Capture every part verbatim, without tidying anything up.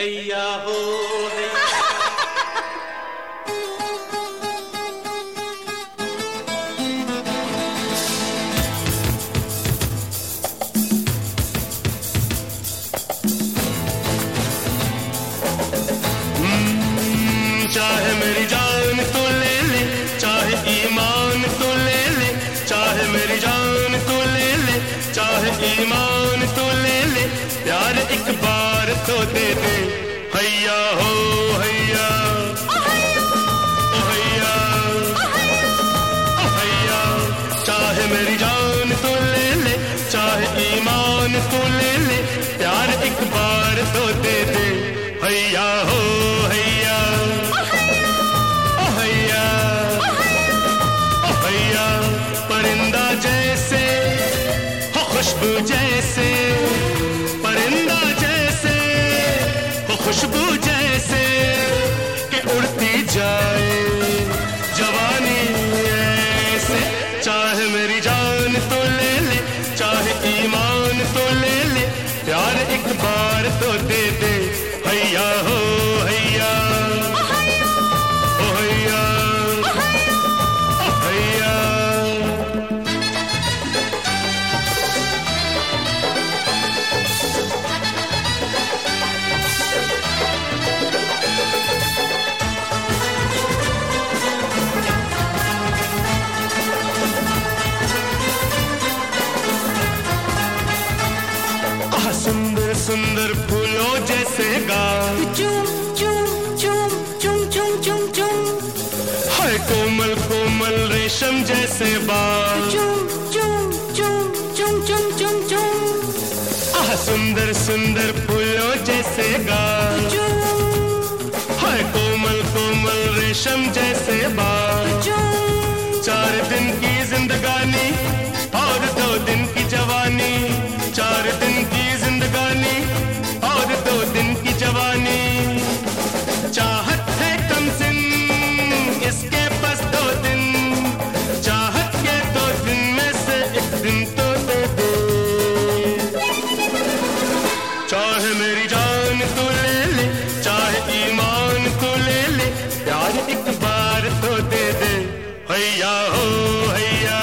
हैया हो हैया। चाहे मेरी जान तो ले ले, चाहे ईमान तो ले ले, चाहे मेरी जान तो ले ले, चाहे ईमान तो ले ले, प्यार एक बार तो दे दे। हैया हो हैया, ओ हैया, ओ हैया। चाहे मेरी जान तो ले ले, चाहे ईमान तो ले ले, प्यार एक बार तो दे दे। हैया हो हैया, परिंदा जैसे हो खुशबू जैसे, परिंदा जैसे हो खुशबू जैसे कि उड़ती जाए जवानी ऐसे। चाहे मेरी जान तो ले ले, चाहे ईमान तो ले ले, प्यार एक बार तो दे दे। हैया हो हैया, ओ हैया, सुंदर सुंदर फूलों जैसे गाल, चुम चुम चुम चुम चुम चुम चुम, है कोमल कोमल रेशम जैसे बाल, चुम चुम चुम चुम चुम चुम चुम। आह सुंदर सुंदर फूलों जैसे गाल, है कोमल कोमल रेशम जैसे बाल। चार दिन की जिंदगानी और दो दिन की जवानी, चार दिन की जिंदगानी और दो दिन की जवानी। चाहत है कम सिन इसके बस दो दिन, चाहत के दो दिन में से एक दिन तो दे दे। चाहे मेरी जान तो ले ले, चाहे ईमान तो ले ले, प्यार एक बार तो दे दे। हैया हो हैया,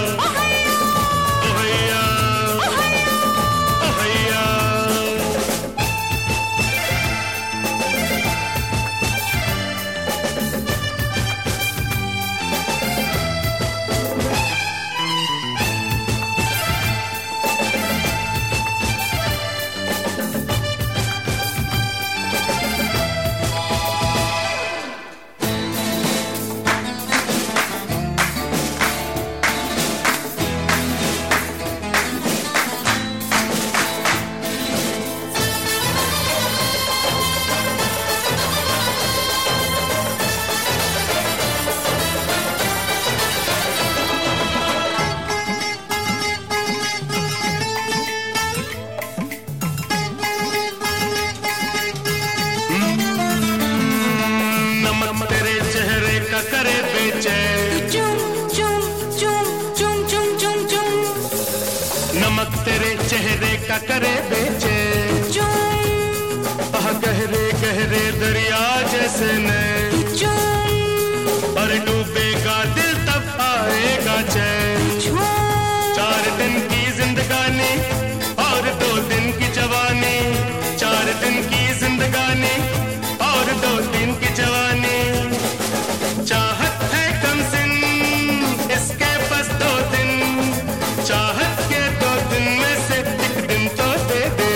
करे बेचैन, चुम चुम चुम चुम चुम चुम चुम, नमक तेरे चेहरे का करे बेचैन। चुम आह गहरे गहरे दरिया जैसे नैन, चुम और डूबेगा दिल तब आएगा चैन। चार दिन की जिंदगानी और दो दिन की जवानी, चार दिन की जिंदगानी और दो दिन की जवानी। चाहत है कम सिन इसके बस दो दिन, चाहत के दो दिन में से एक दिन तो दे दे।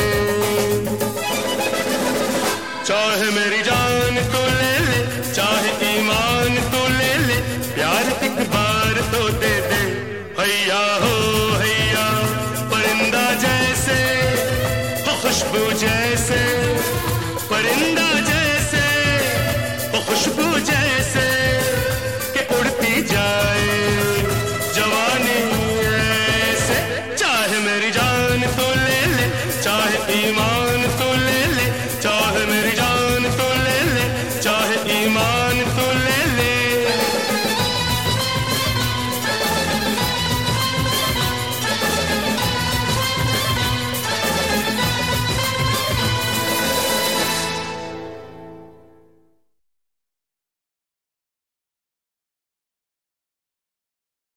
चाहे मेरी जान तो ले ले, चाहे ईमान तो ले ले, प्यार एक बार तो दे दे। हैया हो हैया, परिंदा जैसे हो खुशबू जैसे,